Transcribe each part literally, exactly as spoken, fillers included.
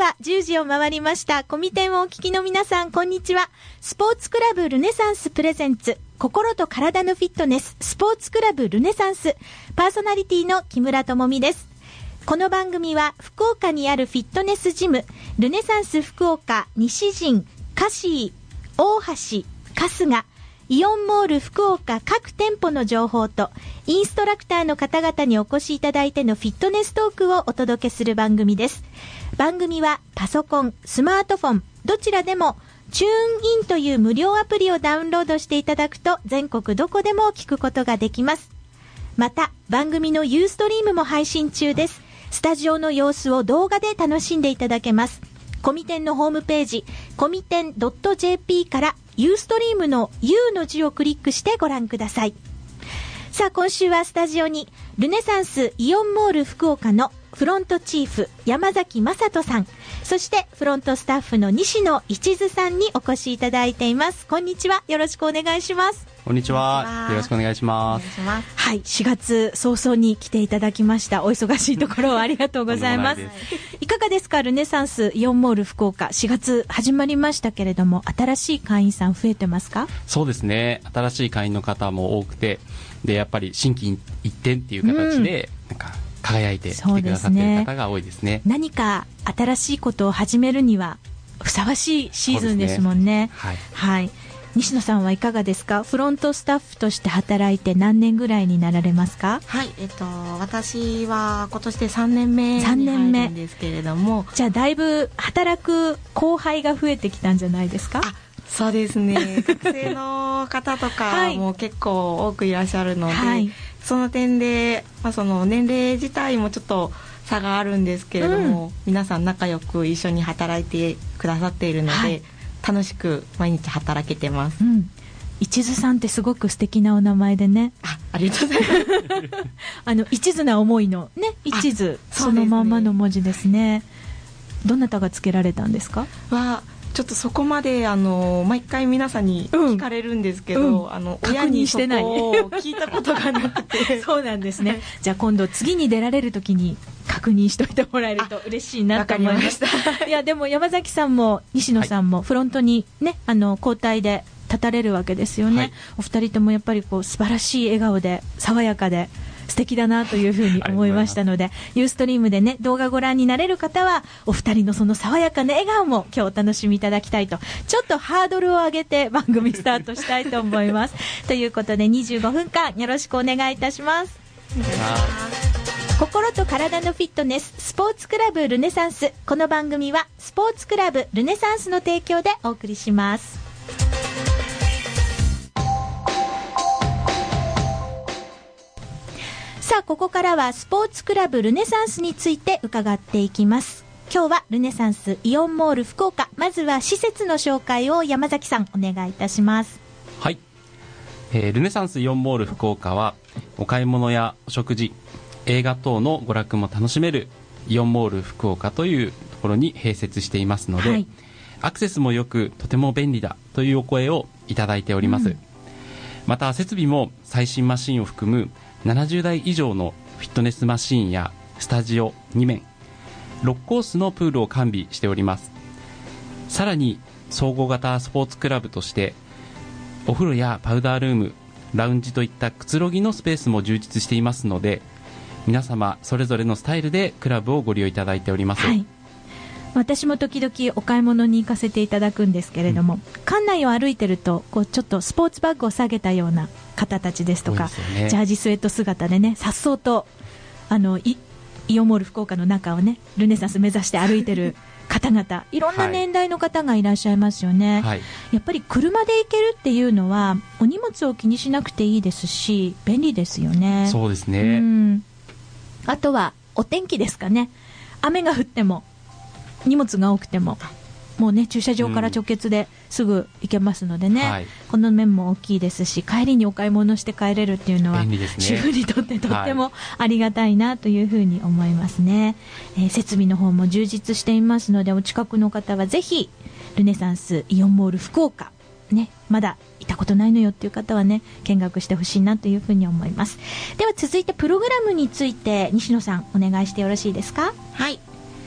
はじゅうじを回りました。コミテンをお聞きの皆さん、こんにちは。スポーツクラブルネサンスプレゼンツ、心と体のフィットネス、スポーツクラブルネサンス、パーソナリティの木村智美です。この番組は福岡にあるフィットネスジムルネサンス福岡西陣、香椎、大橋、春日、イオンモール福岡各店舗の情報とインストラクターの方々にお越しいただいてのフィットネストークをお届けする番組です。番組はパソコン、スマートフォンどちらでもチューンインという無料アプリをダウンロードしていただくと全国どこでも聞くことができます。また番組のユーストリームも配信中です。スタジオの様子を動画で楽しんでいただけます。コミテンのホームページコミテン .jp からユーストリームの U の字をクリックしてご覧ください。さあ今週はスタジオにルネサンスイオンモール福岡のフロントチーフ山崎正人さん、そしてフロントスタッフの西野一途さんにお越しいただいています。こんにちは、よろしくお願いします。 こんにちは、よろしくお願いします。 はい、しがつ早々に来ていただきました。お忙しいところをありがとうございます。いかがですか、ルネサンスイオンモール福岡、しがつ始まりましたけれども、新しい会員さん増えてますか？ そうですね、新しい会員の方も多くて、でやっぱり心機一転っていう形で、うん、なんか輝いて来てくださっている方が多いですね。 何か新しいことを始めるにはふさわしいシーズンですもんね。 はい、 はい、西野さんはいかがですか？フロントスタッフとして働いて何年ぐらいになられますか？ はい、えっと、私は今年でさんねんめに入るんですけれども、 じゃあだいぶ働く後輩が増えてきたんじゃないですか？ あ、そうですね学生の方とかも結構多くいらっしゃるので、はい、その点で、まあ、その年齢自体もちょっと差があるんですけれども、うん、皆さん仲良く一緒に働いてくださっているので、はい、楽しく毎日働けてます。うん、 一途さんってすごく素敵なお名前でね。 あ、ありがとうございますあの一途な思いのね、一途、そのまんまの文字ですね。どなたがつけられたんですか？ はちょっとそこまであの毎回皆さんに聞かれるんですけど、うんうん、あの親にそこを聞いたことがなくてそうなんですね。じゃあ今度次に出られる時に確認しといてもらえると嬉しいなと思いました。いやでも山崎さんも西野さんもフロントにね、あの交代で立たれるわけですよね。はい、お二人ともやっぱりこう素晴らしい笑顔で爽やかで素敵だなというふうに思いましたので、ユーストリームでね動画ご覧になれる方はお二人のその爽やかな笑顔も今日お楽しみいただきたいと、ちょっとハードルを上げて番組スタートしたいと思いますということでにじゅうごふんかんよろしくお願いいたします。心と体のフィットネス、スポーツクラブルネサンス。この番組はスポーツクラブルネサンスの提供でお送りします。さあここからはスポーツクラブルネサンスについて伺っていきます。今日はルネサンスイオンモール福岡、まずは施設の紹介を山崎さんお願いいたします。 はい、えー、ルネサンスイオンモール福岡はお買い物やお食事、映画等の娯楽も楽しめるイオンモール福岡というところに併設していますので、はい、アクセスもよくとても便利だというお声をいただいております。うん、また設備も最新マシンを含むななじゅうだい以上のフィットネスマシンやスタジオにめん、ろくコースのプールを完備しております。さらに総合型スポーツクラブとしてお風呂やパウダールーム、ラウンジといったくつろぎのスペースも充実していますので、皆様それぞれのスタイルでクラブをご利用いただいております。はい、 私も時々お買い物に行かせていただくんですけれども、うん、館内を歩いてるとこうちょっとスポーツバッグを下げたような方たちですとか、ね、ジャージスウェット姿でね、さっそうとあの イ, イオンモール福岡の中をねルネサンス目指して歩いてる方々いろんな年代の方がいらっしゃいますよね。はい、やっぱり車で行けるっていうのはお荷物を気にしなくていいですし便利ですよね。 そうですね。 うん、あとはお天気ですかね。雨が降っても荷物が多くてももうね駐車場から直結ですぐ行けますのでね、うん、はい、この面も大きいですし、帰りにお買い物して帰れるっていうのは、ね、主婦にとってとってもありがたいなというふうに思いますね。はい、えー、設備の方も充実していますので、お近くの方はぜひルネサンスイオンモール福岡ね、まだ行ったことないのよっていう方はね見学してほしいなというふうに思います。では続いてプログラムについて西野さんお願いしてよろしいですか？ はい、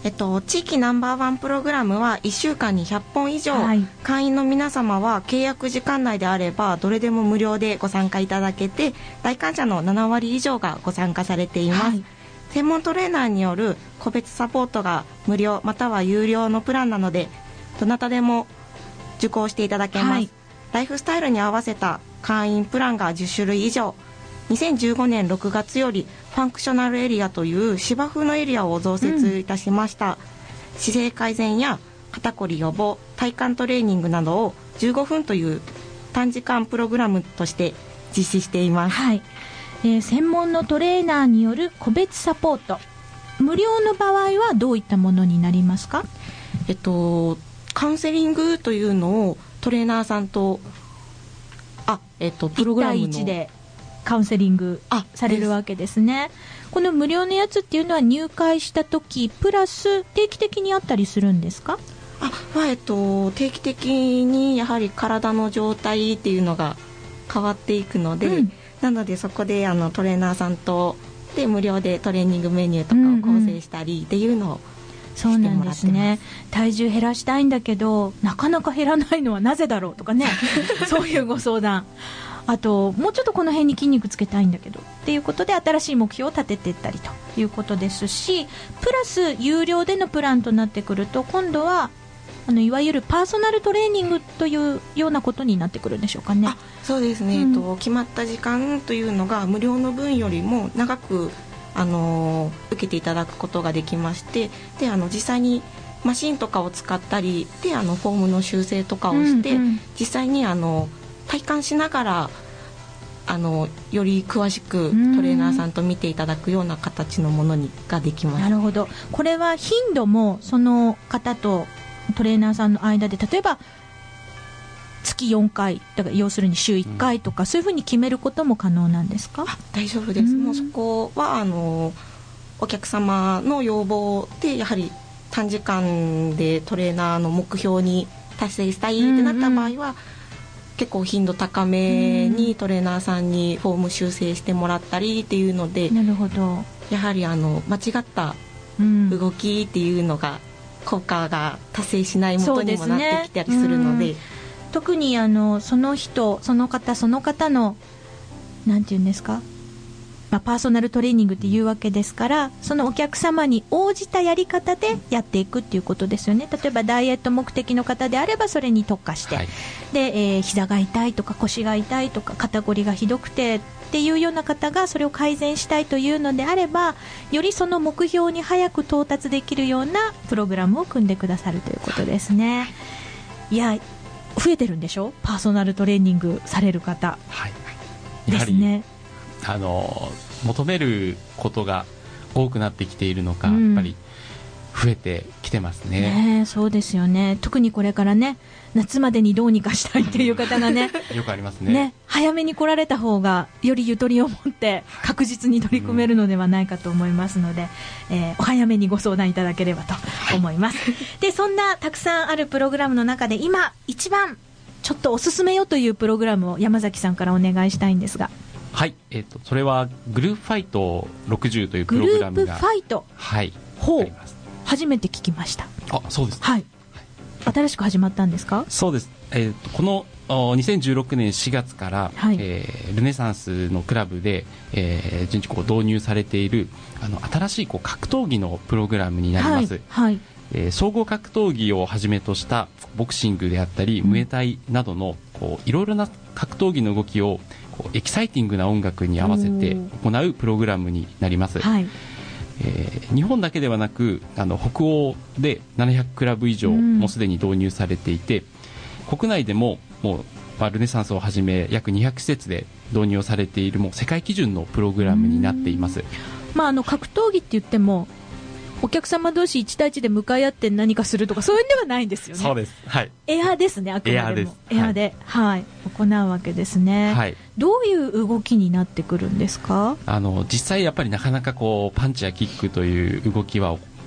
えっと、地域ナンバーワンプログラムはいっしゅうかんにひゃっぽん以上、はい、会員の皆様は契約時間内であればどれでも無料でご参加いただけて、大感謝のななわり以上がご参加されています、はい、専門トレーナーによる個別サポートが無料または有料のプランなので、どなたでも受講していただけます、はい、ライフスタイルに合わせた会員プランがじゅっしゅるい以上、にせんじゅうごねんろくがつよりファンクショナルエリアという芝生のエリアを増設いたしました、うん、姿勢改善や肩こり予防、体幹トレーニングなどをじゅうごふんという短時間プログラムとして実施しています、 はい、えー、専門のトレーナーによる個別サポート、無料の場合はどういったものになりますか？ えっとカウンセリングというのをトレーナーさんとあ、えっと、プログラムのいちたいいちでカウンセリングされるわけですね。この無料のやつっていうのは入会した時プラス定期的にあったりするんですか？ あ、まあえっと、定期的にやはり体の状態っていうのが変わっていくので、うん、なのでそこであのトレーナーさんとで無料でトレーニングメニューとかを構成したりっていうのを、うんうん、 そうなんですね。体重減らしたいんだけどなかなか減らないのはなぜだろうとかねそういうご相談、あともうちょっとこの辺に筋肉つけたいんだけどっていうことで新しい目標を立てていったりということですし、プラス有料でのプランとなってくると今度はあのいわゆるパーソナルトレーニングというようなことになってくるんでしょうかね。 あ、そうですね、うん、えっと、決まった時間というのが無料の分よりも長くあの受けていただくことができまして、であの実際にマシンとかを使ったりであのフォームの修正とかをして、うんうん、実際にあの体感しながらあのより詳しくトレーナーさんと見ていただくような形のものにができます。 なるほど。これは頻度もその方とトレーナーさんの間で例えば月よんかいだから要するに週いっかいとか、うん、そういうふうに決めることも可能なんですか？ あ、大丈夫です。もうそこはあのお客様の要望でやはり短時間でトレーナーの目標に達成したいってなった場合は、うんうん、結構頻度高めにトレーナーさんにフォーム修正してもらったりっていうので、 なるほど、 やはりあの間違った動きっていうのが効果が達成しないもとにもなってきたりするの で, で、ね、 うん、特にあのその人その方その方のなんていうんですか、まあ、パーソナルトレーニングっていうわけですから、そのお客様に応じたやり方でやっていくっていうことですよね。例えばダイエット目的の方であればそれに特化して、はい、で、えー、膝が痛いとか腰が痛いとか肩こりがひどくてっていうような方がそれを改善したいというのであれば、よりその目標に早く到達できるようなプログラムを組んでくださるということですね。いや、増えてるんでしょ、パーソナルトレーニングされる方、 はい、 ですね。 あの求めることが多くなってきているのか、うん、やっぱり増えてきてますね。 ね、そうですよね。特にこれからね、夏までにどうにかしたいっていう方がねよくあります ね, ね。早めに来られた方がよりゆとりを持って確実に取り組めるのではないかと思いますので、うん、えー、お早めにご相談いただければと思います、はい、でそんなたくさんあるプログラムの中で今一番ちょっとおすすめよというプログラムを山崎さんからお願いしたいんですが。 はい、えー、とそれはグループファイトろくじゅうというプログラムが、 グループファイト、 はい、 ほう、 あります。 初めて聞きました。 あ、そうです、 はい、新しく始まったんですか？ そうです、えー、とこのにせんじゅうろくねんしがつから、はい、えー、ルネサンスのクラブで、えー、順次こう導入されているあの新しいこう格闘技のプログラムになります、はいはい、えー、総合格闘技をはじめとしたボクシングであったり、うん、ムエタイなどのこういろいろな格闘技の動きをこうエキサイティングな音楽に合わせて行うプログラムになります、はい、えー、日本だけではなくあの北欧でななひゃくクラブ以上もうすでに導入されていて、うん、国内でももう、まあ、ルネサンスをはじめ約にひゃく施設で導入されているもう世界基準のプログラムになっています、 まあ、あの格闘技って言ってもお客様同士いち対いちで向かい合って何かするとかそういうんではないんですよね。 そうです、はい、 エアですね、あくまでもエアです、エアで、はいはい、行うわけですね、はい、どういう動きになってくるんですか？ あの実際やっぱりなかなかこうパンチやキックという動きは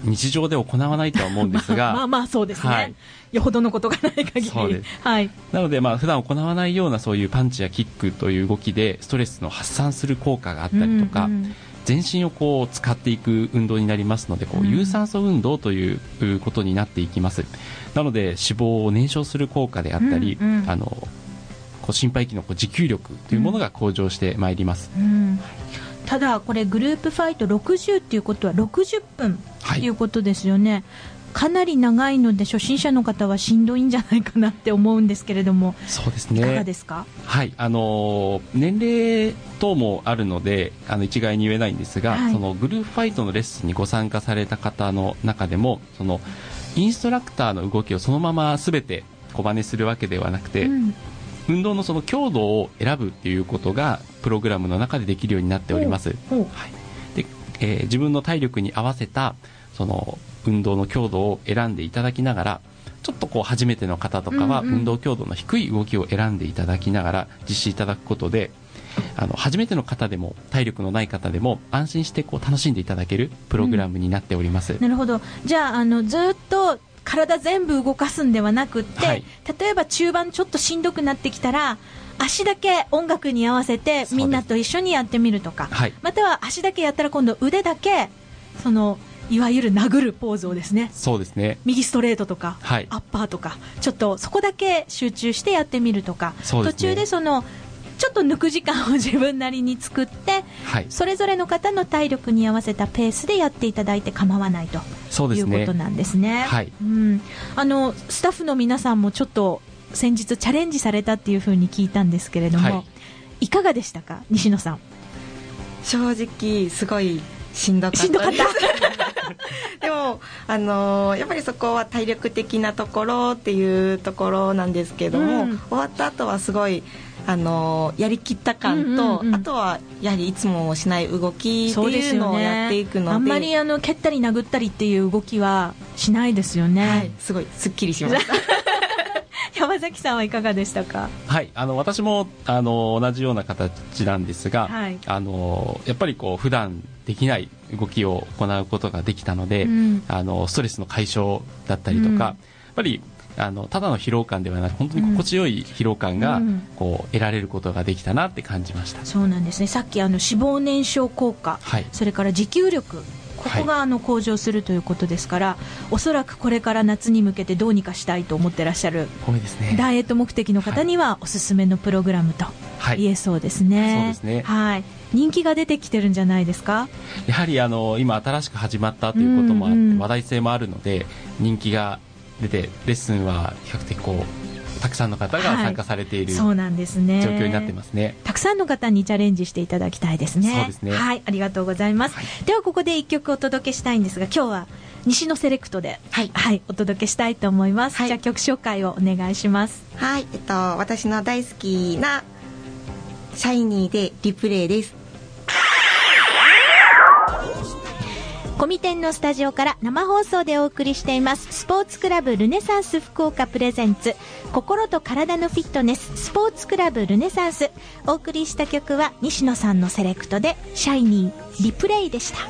日常で行わないとは思うんですがまあまあそうですね、はい、よほどのことがない限り。 そうです、 はい、 なので、まあ、普段行わないようなそういうパンチやキックという動きでストレスの発散する効果があったりとか、うんうん、全身をこう使っていく運動になりますので、こう有酸素運動ということになっていきます。なので脂肪を燃焼する効果であったり、うんうん、あのこう心肺機能、こう持久力というものが向上してまいります、うんうん、 ただこれグループファイトろくじゅうっていうことはろくじゅっぷんということですよね、はい、かなり長いので初心者の方はしんどいんじゃないかなって思うんですけれども。 そうですね、 いかがですか？ はい、あの年齢等もあるのであの一概に言えないんですが、はい、そのグループファイトのレッスンにご参加された方の中でもそのインストラクターの動きをそのまま全て小真似するわけではなくて、うん、運動のその強度を選ぶっていうことがプログラムの中でできるようになっております。はい、で、えー、自分の体力に合わせたその運動の強度を選んでいただきながら、ちょっとこう初めての方とかは運動強度の低い動きを選んでいただきながら実施いただくことで、あの初めての方でも体力のない方でも安心してこう楽しんでいただけるプログラムになっております、うん、 なるほど。じゃあ、あのずっと体全部動かすんではなくって、はい、例えば中盤ちょっとしんどくなってきたら足だけ音楽に合わせてみんなと一緒にやってみるとか、はい、または足だけやったら今度腕だけそのいわゆる殴るポーズをですね、 そうですね、 右ストレートとか、はい、アッパーとかちょっとそこだけ集中してやってみるとか、そうですね、途中でそのちょっと抜く時間を自分なりに作って、はい、それぞれの方の体力に合わせたペースでやっていただいて構わないということなんですね。はい、うん、あのスタッフの皆さんもちょっと先日チャレンジされたっていうふうに聞いたんですけれども、はい、いかがでしたか、西野さん。 正直すごいしんどかったです。しんどかったでも、あのー、やっぱりそこは体力的なところっていうところなんですけども、うん、終わった後はすごい、あのー、やりきった感と、うんうんうん、あとはやはりいつもしない動きっていうのをやっていくの で, で、ね、 あんまりあの蹴ったり殴ったりっていう動きはしないですよね。 はい、すごいすっきりしました山崎さんはいかがでしたか？ はい、あの私もあの同じような形なんですが、はい、あのやっぱりこう普段できない動きを行うことができたので、うん、あのストレスの解消だったりとか、うん、やっぱりあのただの疲労感ではなく本当に心地よい疲労感がこう得られることができたなって感じました。 そうなんですね。さっきあの脂肪燃焼効果、はい、それから持久力、ここがあの向上するということですから、はい、おそらくこれから夏に向けてどうにかしたいと思ってらっしゃる多いですね。 ダイエット目的の方にはおすすめのプログラムと言えそうですね。はい、そうですね。はい、人気が出てきてるんじゃないですか？ やはりあの今新しく始まったということもあって、うんうん、話題性もあるので人気が出てレッスンは比較的こうたくさんの方が参加されている、はい、そうなんですね、状況になってますね。 たくさんの方にチャレンジしていただきたいですね。 そうですね。 はい、ありがとうございます、はい、ではここでいっきょくお届けしたいんですが、今日は西野セレクトで、はいはい、お届けしたいと思います、はい、じゃあ曲紹介をお願いします。 はい、えっと、私の大好きなシャイニーでリプレイです。 コミテンのスタジオから生放送でお送りしていますスポーツクラブルネサンス福岡プレゼンツ心と体のフィットネススポーツクラブルネサンス。お送りした曲は西野さんのセレクトでシャイニーリプレイでした。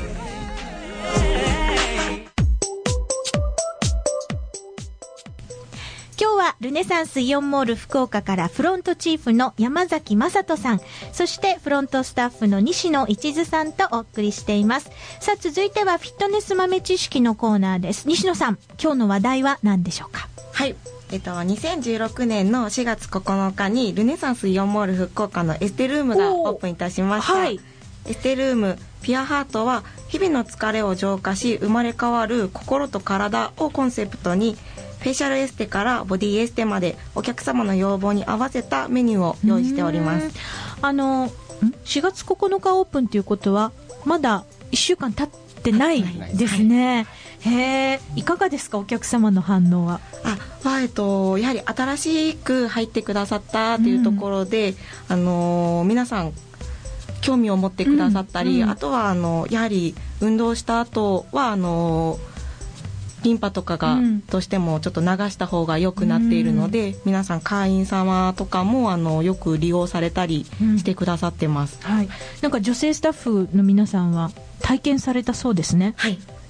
今日はルネサンスイオンモール福岡からフロントチーフの山崎正人さん、そしてフロントスタッフの西野一途さんとお送りしています。さあ続いてはフィットネス豆知識のコーナーです。西野さん、今日の話題は何でしょうか？ はい、えっと、にせんじゅうろくねんのしがつここのかにルネサンスイオンモール福岡のエステルームがオープンいたしました、はい、エステルームピュアハートは日々の疲れを浄化し生まれ変わる心と体をコンセプトにフェイシャルエステからボディエステまでお客様の要望に合わせたメニューを用意しております。 あのしがつここのかオープンということはまだいっしゅうかん経ってないですね、はい、へー、いかがですかお客様の反応は？ あ、まあえっと、やはり新しく入ってくださったというところで、うん、あの皆さん興味を持ってくださったり、うんうん、あとはあのやはり運動した後はあのリンパとかがどうしてもちょっと流した方が良くなっているので、うん、皆さん会員様とかもあのよく利用されたりしてくださってます、 うん、はい、なんか女性スタッフの皆さんは体験されたそうですね。 はい、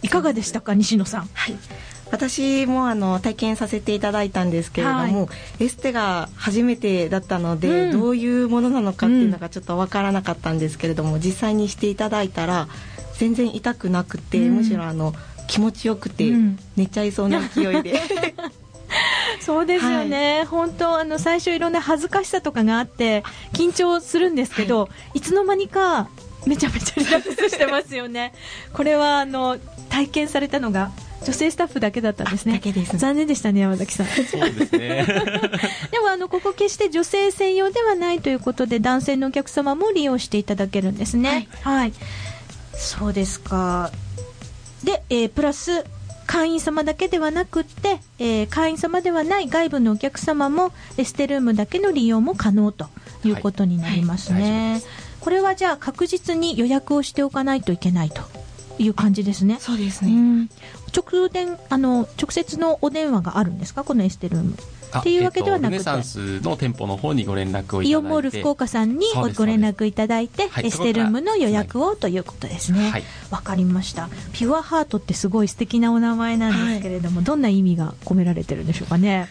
いかがでしたか、西野さん。 はい、私もあの体験させていただいたんですけれども、はい、エステが初めてだったので、うん、どういうものなのかっていうのがちょっと分からなかったんですけれども、うん、実際にしていただいたら全然痛くなくて、うん、むしろあの気持ちよくて、うん、寝ちゃいそうな勢いでそうですよね、はい、本当あの最初いろんな恥ずかしさとかがあって緊張するんですけど、はい、いつの間にかめちゃめちゃリラックスしてますよねこれはあの体験されたのが女性スタッフだけだったんですね。 だけです。 残念でしたね、山崎さん。 そうですねでもあのここ決して女性専用ではないということで、男性のお客様も利用していただけるんですね。はい、はい、そうですか。で、えー、プラス会員様だけではなくって、えー、会員様ではない外部のお客様もエステルームだけの利用も可能ということになりますね。はいはい、これはじゃあ確実に予約をしておかないといけないという感じですね。 そうですね。 うん、直電あの直接のお電話があるんですか、このエステルームっていうわけではなくて、 ルネサンスの店舗の方にご連絡をいただいて、 イオンモール福岡さんにご連絡いただいて、はい、エステルームの予約をということですね。はい、わかりました。ピュアハートってすごい素敵なお名前なんですけれども、はい、どんな意味が込められてるんでしょうかね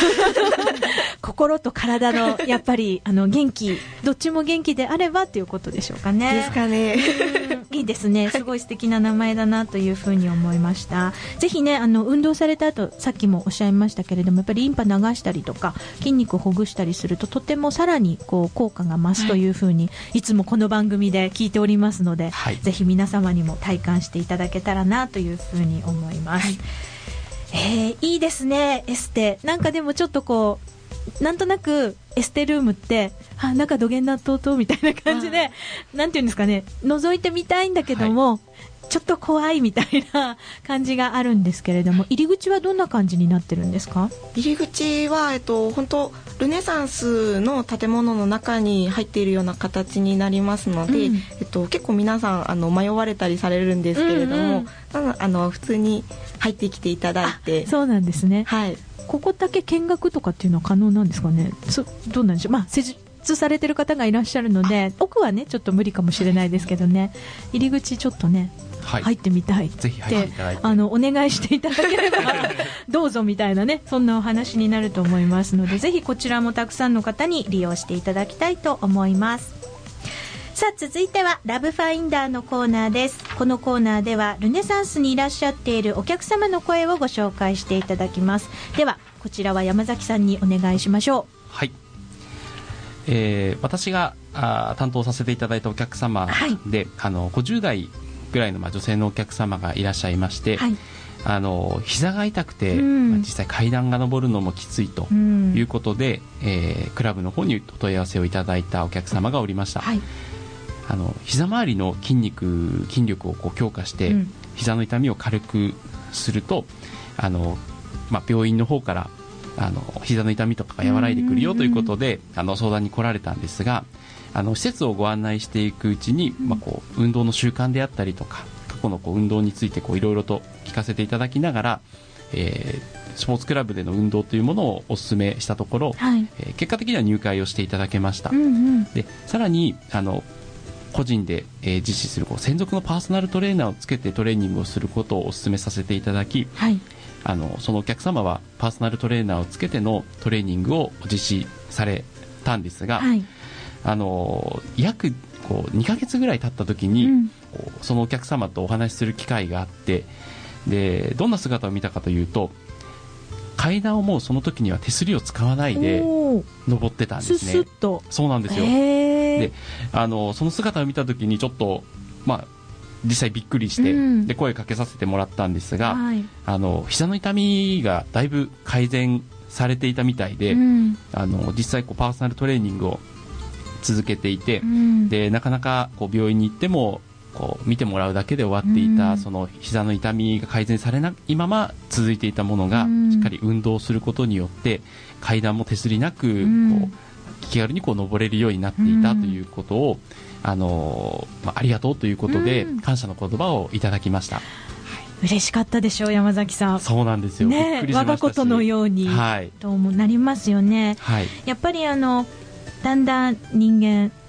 心と体のやっぱりあの元気、どっちも元気であればということでしょうかね。 ですかね。 いいですね。すごい素敵な名前だなというふうに思いました。ぜひね、あの運動された後、さっきもおっしゃいましたけれども、やっぱりリンパ流したりとか筋肉をほぐしたりすると、とてもさらにこう効果が増すというふうに、はい、いつもこの番組で聞いておりますので、はい、ぜひ皆様にも体感していただけたらなというふうに思います。はい、えー、いいですね、エステ。なんかでもちょっとこうなんとなくエステルームってあ中土下納豆とみたいな感じで、なんていうんですかね、覗いてみたいんだけども、はい、ちょっと怖いみたいな感じがあるんですけれども、入り口はどんな感じになってるんですか？ 入り口は、えっと、本当ルネサンスの建物の中に入っているような形になりますので、うん、えっと、結構皆さんあの迷われたりされるんですけれども、うんうん、あの普通に入ってきていただいて。 そうなんですね。 はい、 ここだけ見学とかっていうのは可能なんですかね。そどうなんでしょう。まあ施術されてる方がいらっしゃるので、奥はねちょっと無理かもしれないですけどね、入り口ちょっとね、はい、入ってみたいって、ぜひ入っていただいて、あのお願いしていただければどうぞみたいなね、そんなお話になると思いますので、ぜひこちらもたくさんの方に利用していただきたいと思います。さあ続いてはラブファインダーのコーナーです。このコーナーではルネサンスにいらっしゃっているお客様の声をご紹介していただきます。ではこちらは山崎さんにお願いしましょう。 はい、えー、私があ担当させていただいたお客様で、はい、あのごじゅう代ぐらいの、まあ、女性のお客様がいらっしゃいまして、はい、あの膝が痛くて、うん、まあ、実際階段が上るのもきついということで、うん、えー、クラブの方にお問い合わせをいただいたお客様がおりました。はい、あの膝周りの筋肉筋力をこう強化して、うん、膝の痛みを軽くすると、あの、まあ、病院の方からあの膝の痛みとかが和らいでくるよということで、あの相談に来られたんですが、あの施設をご案内していくうちに、まあ、こう運動の習慣であったりとか過去のこう運動についていろいろと聞かせていただきながら、えー、スポーツクラブでの運動というものをお勧めしたところ、はい、えー、結果的には入会をしていただけました。うんうん、でさらにあの個人で、えー、実施するこう専属のパーソナルトレーナーをつけてトレーニングをすることをお勧めさせていただき、はい、あのそのお客様はパーソナルトレーナーをつけてのトレーニングを実施されたんですが、はい、あの約こうにかげつぐらい経った時に、うん、こうそのお客様とお話しする機会があって、でどんな姿を見たかというと、階段をもうその時には手すりを使わないで登ってたんですね。 ススッと。 そうなんですよ。であのその姿を見た時にちょっと、まあ、実際びっくりして、うん、で声かけさせてもらったんですが、はい、あの膝の痛みがだいぶ改善されていたみたいで、うん、あの実際こうパーソナルトレーニングを続けていて、うん、でなかなかこう病院に行ってもこう見てもらうだけで終わっていた、うん、その膝の痛みが改善されないまま続いていたものが、うん、しっかり運動することによって階段も手すりなく、うん、こう気軽にこう登れるようになっていたということを、うん、あのまあ、ありがとうということで、うん、感謝の言葉をいただきました。 嬉しかったでしょう、山崎さん。 そうなんですよ、ね、びっくりしましたし、 我がことのように、はい、ともなりますよね。はい、やっぱりあのだんだん人間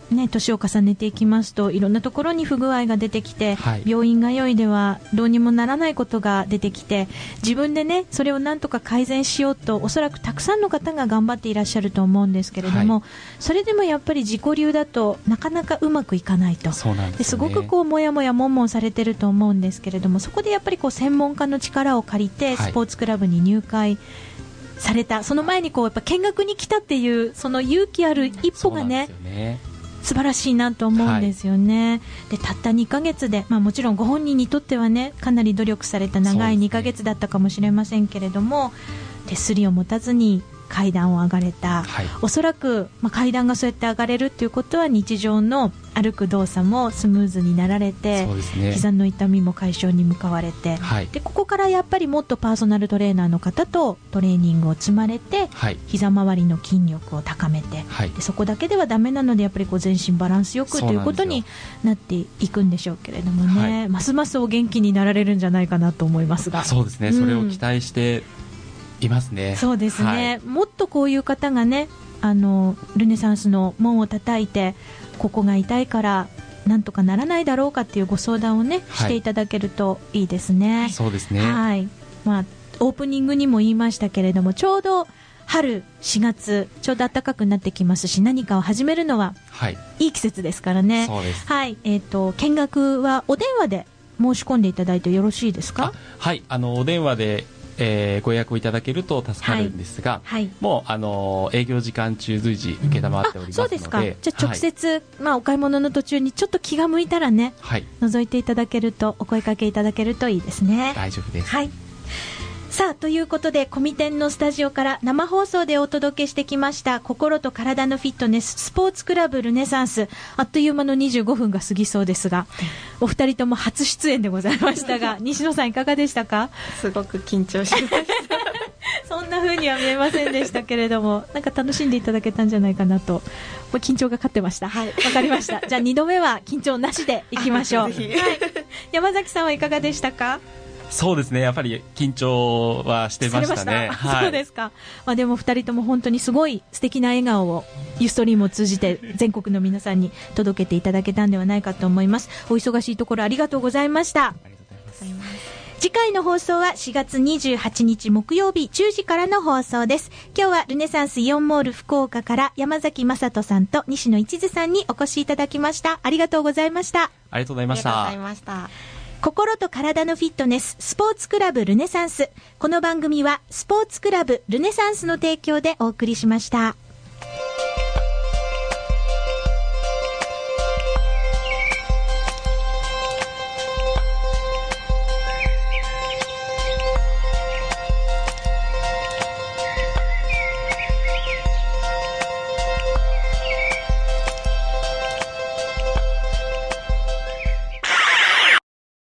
ね、年を重ねていきますといろんなところに不具合が出てきて、はい、病院通いではどうにもならないことが出てきて、自分でねそれをなんとか改善しようとおそらくたくさんの方が頑張っていらっしゃると思うんですけれども、はい、それでもやっぱり自己流だとなかなかうまくいかないと。 そうなんですよね。 ですごくこうもやもやもんもんされてると思うんですけれども、そこでやっぱりこう専門家の力を借りてスポーツクラブに入会された、はい、その前にこうやっぱ見学に来たっていうその勇気ある一歩がね、素晴らしいなと思うんですよね、はい、でたったにかげつで、まあ、もちろんご本人にとってはねかなり努力された長いにかげつだったかもしれませんけれども、手すりを持たずに階段を上がれた、はい、おそらく、まあ、階段がそうやって上がれるっていうことは日常の歩く動作もスムーズになられて、そうですね、膝の痛みも解消に向かわれて、はい、でここからやっぱりもっとパーソナルトレーナーの方とトレーニングを積まれて、はい、膝周りの筋力を高めて、はい、でそこだけではダメなのでやっぱりこう全身バランスよくということになっていくんでしょうけれどもね、はい、ますますお元気になられるんじゃないかなと思いますが、 そうですね、うん、それを期待していますね。 そうですね、はい、もっとこういう方がねあのルネサンスの門を叩いてここが痛いからなんとかならないだろうかっていうご相談をね、はい、していただけるといいですね。 そうですね、 はい、まあ、オープニングにも言いましたけれども、ちょうど春しがつちょうど暖かくなってきますし、何かを始めるのは、はい、いい季節ですからね。 そうです、 はい、えーと、見学はお電話で申し込んでいただいてよろしいですか？ はい、あのお電話でえー、ご予約をいただけると助かるんですが、はいはい、もうあの営業時間中随時受けたまっておりますので、 そうですか。じゃあ直接、はい、まあ、お買い物の途中にちょっと気が向いたらね、はい、覗いていただけると、お声かけいただけるといいですね。 大丈夫です、 はい。さあということでコミテンのスタジオから生放送でお届けしてきました心と体のフィットネススポーツクラブルネサンス、あっという間のにじゅうごふんが過ぎそうですが、お二人とも初出演でございましたが西野さんいかがでしたか？ すごく緊張しましたそんな風には見えませんでしたけれども、なんか楽しんでいただけたんじゃないかなと。緊張が勝ってました。はい、わかりました。じゃあにどめは緊張なしでいきましょう。はい、山崎さんはいかがでしたか？ そうですね、やっぱり緊張はしてましたね。 したはい、そうですか。まあ、でもふたりとも本当にすごい素敵な笑顔をユーストリームを通じて全国の皆さんに届けていただけたんではないかと思います。お忙しいところありがとうございました。ありがとうございます。次回の放送はしがつにじゅうはちにち木曜日じゅうじからの放送です。今日はルネサンスイオンモール福岡から山崎正人さんと西野一途さんにお越しいただきました。ありがとうございました。 ありがとうございました。 ありがとうございました。 心と体のフィットネススポーツクラブルネサンス。この番組はスポーツクラブルネサンスの提供でお送りしました。